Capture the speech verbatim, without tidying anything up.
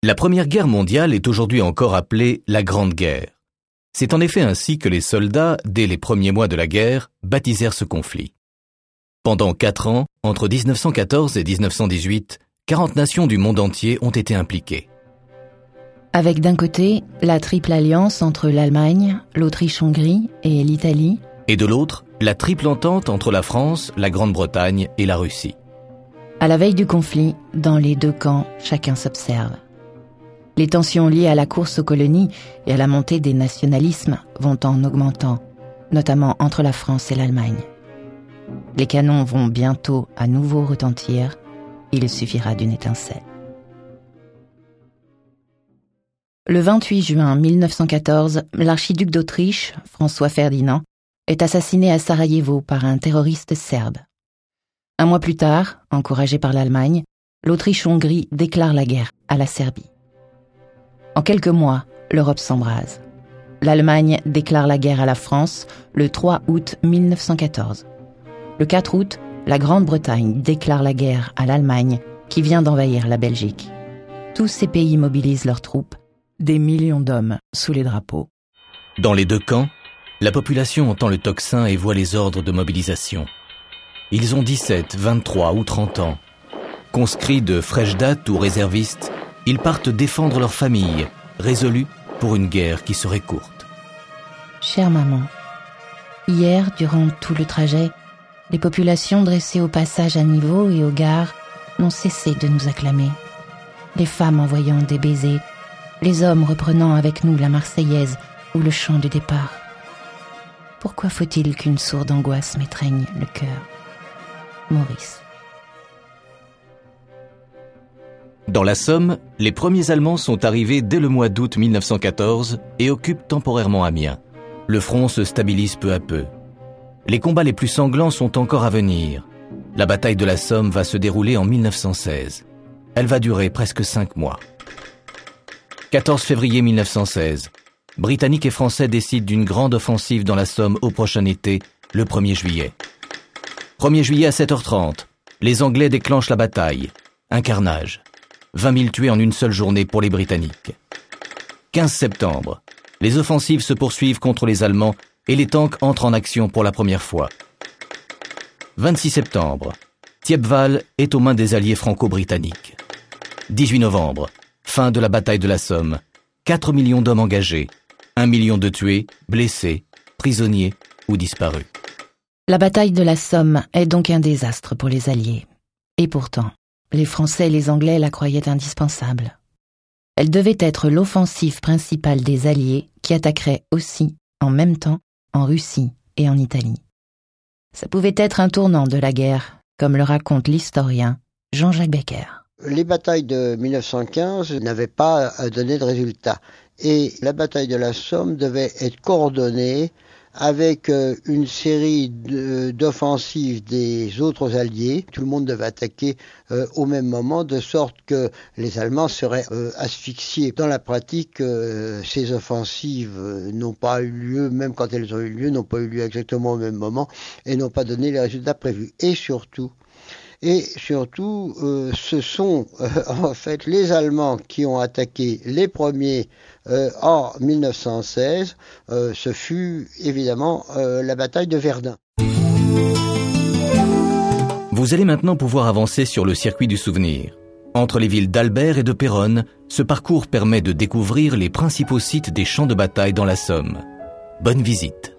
La Première Guerre mondiale est aujourd'hui encore appelée la Grande Guerre. C'est en effet ainsi que les soldats, dès les premiers mois de la guerre, baptisèrent ce conflit. Pendant quatre ans, entre dix-neuf cent quatorze et dix-neuf cent dix-huit, quarante nations du monde entier ont été impliquées. Avec d'un côté, la triple alliance entre l'Allemagne, l'Autriche-Hongrie et l'Italie. Et de l'autre, la triple entente entre la France, la Grande-Bretagne et la Russie. À la veille du conflit, dans les deux camps, chacun s'observe. Les tensions liées à la course aux colonies et à la montée des nationalismes vont en augmentant, notamment entre la France et l'Allemagne. Les canons vont bientôt à nouveau retentir, il suffira d'une étincelle. Le vingt-huit juin mille neuf cent quatorze, l'archiduc d'Autriche, François Ferdinand, est assassiné à Sarajevo par un terroriste serbe. Un mois plus tard, encouragé par l'Allemagne, l'Autriche-Hongrie déclare la guerre à la Serbie. En quelques mois, l'Europe s'embrase. L'Allemagne déclare la guerre à la France le trois août mille neuf cent quatorze. Le quatre août, la Grande-Bretagne déclare la guerre à l'Allemagne qui vient d'envahir la Belgique. Tous ces pays mobilisent leurs troupes, des millions d'hommes sous les drapeaux. Dans les deux camps, la population entend le tocsin et voit les ordres de mobilisation. Ils ont dix-sept, vingt-trois ou trente ans. Conscrits de fraîche date ou réservistes, ils partent défendre leur famille, résolus pour une guerre qui serait courte. Chère maman, hier, durant tout le trajet, les populations dressées au passage à niveau et aux gares n'ont cessé de nous acclamer. Les femmes envoyant des baisers, les hommes reprenant avec nous la Marseillaise ou le chant du départ. Pourquoi faut-il qu'une sourde angoisse m'étreigne le cœur? Maurice. Dans la Somme, les premiers Allemands sont arrivés dès le mois d'août mille neuf cent quatorze et occupent temporairement Amiens. Le front se stabilise peu à peu. Les combats les plus sanglants sont encore à venir. La bataille de la Somme va se dérouler en mille neuf cent seize. Elle va durer presque cinq mois. quatorze février mille neuf cent seize. Britanniques et Français décident d'une grande offensive dans la Somme au prochain été, le premier juillet. premier juillet à sept heures trente. Les Anglais déclenchent la bataille. Un carnage. vingt mille tués en une seule journée pour les Britanniques. quinze septembre. Les offensives se poursuivent contre les Allemands et les tanks entrent en action pour la première fois. vingt-six septembre. Thiepval est aux mains des alliés franco-britanniques. dix-huit novembre. Fin de la bataille de la Somme. quatre millions d'hommes engagés. un million de tués, blessés, prisonniers ou disparus. La bataille de la Somme est donc un désastre pour les Alliés. Et pourtant, les Français et les Anglais la croyaient indispensable. Elle devait être l'offensive principale des Alliés qui attaquerait aussi, en même temps, en Russie et en Italie. Ça pouvait être un tournant de la guerre, comme le raconte l'historien Jean-Jacques Becker. Les batailles de mille neuf cent quinze n'avaient pas donné de résultat. Et la bataille de la Somme devait être coordonnée avec une série de, d'offensives des autres alliés. Tout le monde devait attaquer euh, au même moment, de sorte que les Allemands seraient euh, asphyxiés. Dans la pratique, euh, ces offensives euh, n'ont pas eu lieu, même quand elles ont eu lieu, n'ont pas eu lieu exactement au même moment et n'ont pas donné les résultats prévus. Et surtout, Et surtout, euh, ce sont euh, en fait les Allemands qui ont attaqué les premiers euh, en mille neuf cent seize. Euh, ce fut évidemment euh, la bataille de Verdun. Vous allez maintenant pouvoir avancer sur le circuit du souvenir. Entre les villes d'Albert et de Péronne, ce parcours permet de découvrir les principaux sites des champs de bataille dans la Somme. Bonne visite.